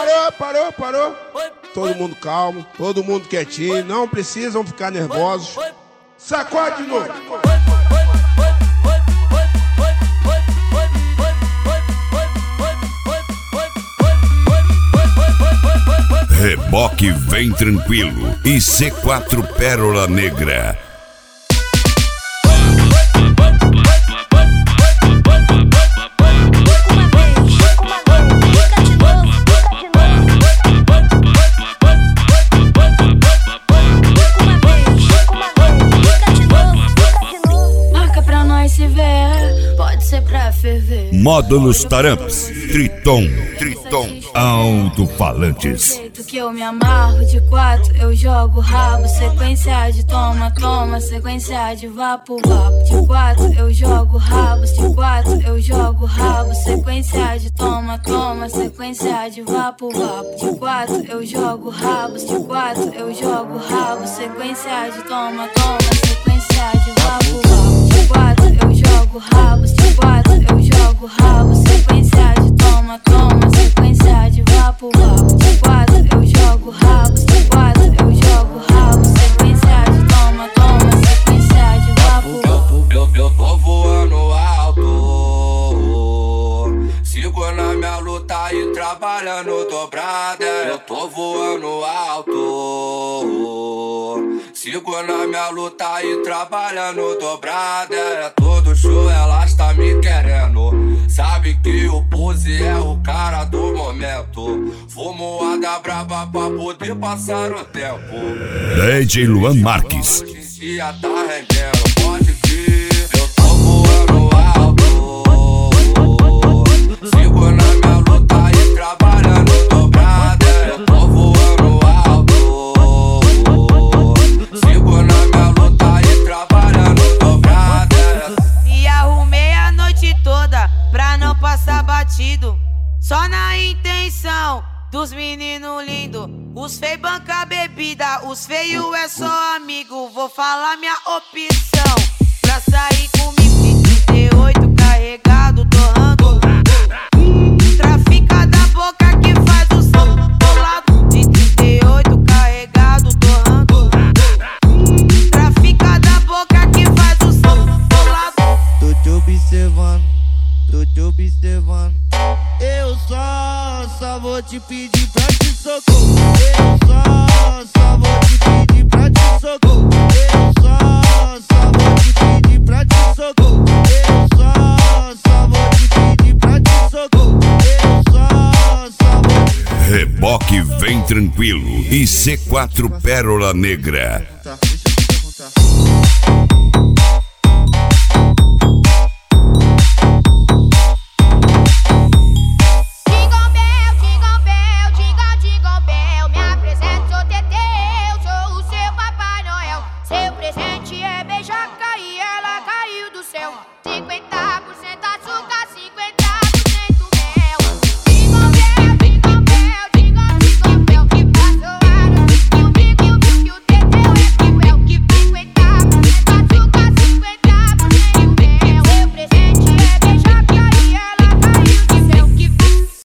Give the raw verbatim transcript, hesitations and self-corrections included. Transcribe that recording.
parou, parou, parou. Todo mundo calmo, todo mundo quietinho, não precisam ficar nervosos. Sacode de novo. Reboque Vem Tranquilo e C quatro Pérola Negra. Módulos Taramps, Triton, Triton, alto-falantes. Que eu me amarro de quatro, eu jogo rabo, sequência de toma, toma, sequência de vapo, vapo. De quatro eu jogo rabos, de quatro eu jogo rabo, sequência de toma, toma, sequência de vapo, vapo. De quatro eu jogo rabos, de quatro eu jogo rabo, sequência de toma, toma, sequência de vapo, vapo. De quatro eu jogo rabos, de quatro eu jogo rabo, sequência de toma, toma, sequência de vapo, vapo. De quatro eu jogo rabos, de quatro eu jogo rabo, sequência de toma, toma, sequência de vapo, vapo. Eu, eu tô voando alto, sigo na minha luta e trabalhando dobrada. Eu tô voando alto, sigo na minha luta e trabalhando dobrada. É todo show, ela está me querendo. Sabe que o Pose é o cara do momento. Fumoada braba pra poder passar o tempo. D J Luan Marques. Hoje em dia tá rendendo, pode vir. Eu tô voando alto, sigo na minha luta e trabalhando dobrada. Eu tô voando alto, sigo na minha luta e trabalhando dobrada. E arrumei a noite toda pra não passar batido, só na intenção dos meninos lindos. Os feios banca bebida, os feios é só amigo. Vou falar minha opção pra sair comigo. trinta e oito carregado, torrando. Trafica da boca que faz o som do lado. De trinta e oito carregado, torrando. Trafica da boca que faz o som do lado. Tô te observando, tô te observando. Eu só, só vou te pedir pra te socorro. Eu só, só vou te pedir pra te socorro. Eu só, só vou te pedir pra te socorro. Eu só, só vou te pedir pra te socorro. Eu só, só vou te... Reboque Vem Tranquilo e C quatro Pérola Negra.